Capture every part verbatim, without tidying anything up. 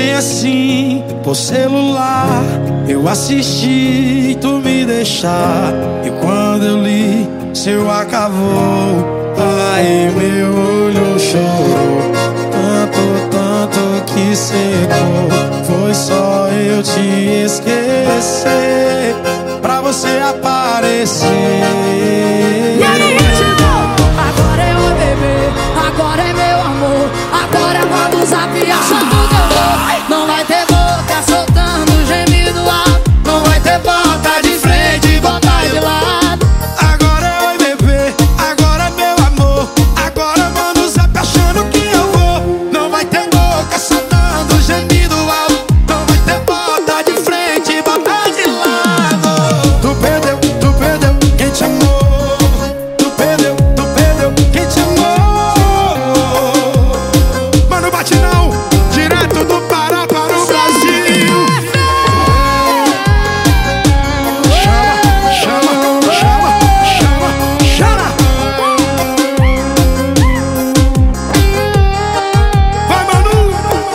bem assim, por celular eu assisti tu me deixar. E quando eu li, seu acabou. Aí meu olho chorou, tanto, tanto que secou. Foi só eu te esquecer pra você aparecer. E aí, tipo, agora é o bebê, agora é meu amor. Agora manda o zap achando que eu vou. Não vai ter boca soltando gemido alto. Não vai ter boca de frente, boca de lado. Agora é oi bebê, agora é meu amor. Agora manda o zap achando que eu vou. Não vai ter boca soltando gemido alto. Não vai ter boca de frente, boca de lado. Tu perdeu, tu perdeu quem te amou. Tu perdeu, tu perdeu quem te amou. Mano, bate não, direto do Pará para o Brasil. Chama, chama, chama, chama, vai, Manu.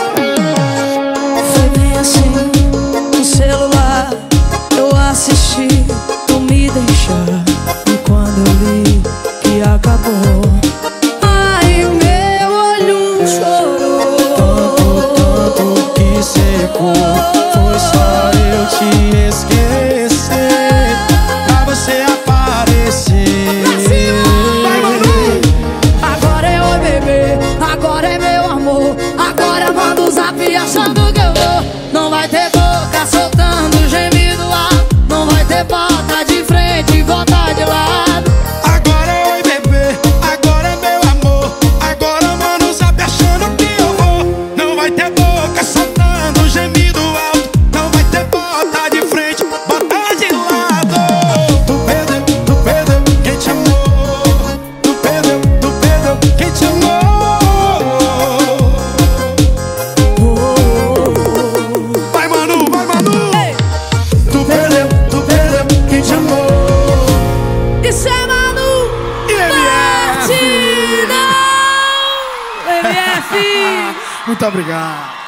Foi bem assim, no celular eu assisti tu me deixar. E quando eu vi que acabou, ai, o meu olho chorou. Tanto, tanto que secou. Foi só eu te esquecer pra você aparecer. Vai, Manu. Agora é o bebê, agora é meu amor. Agora manda o zap achando que eu vou. Não vai ter boca soltando gemido alto. Não vai ter bota de frente e bota de lado. Agora é oi bebê, agora é meu amor. Agora manda o zap achando que eu vou. Não vai ter boca soltando gemido alto. Não vai ter bota de frente, bota de lado. Tu perdeu, tu perdeu quem te amou. Tu perdeu, tu perdeu quem te amou. Vai, Manu, vai, Manu. Ei, Tu perdeu, tu perdeu quem te amou. isso é Manu E M F. Batidão. M F. Muito obrigado.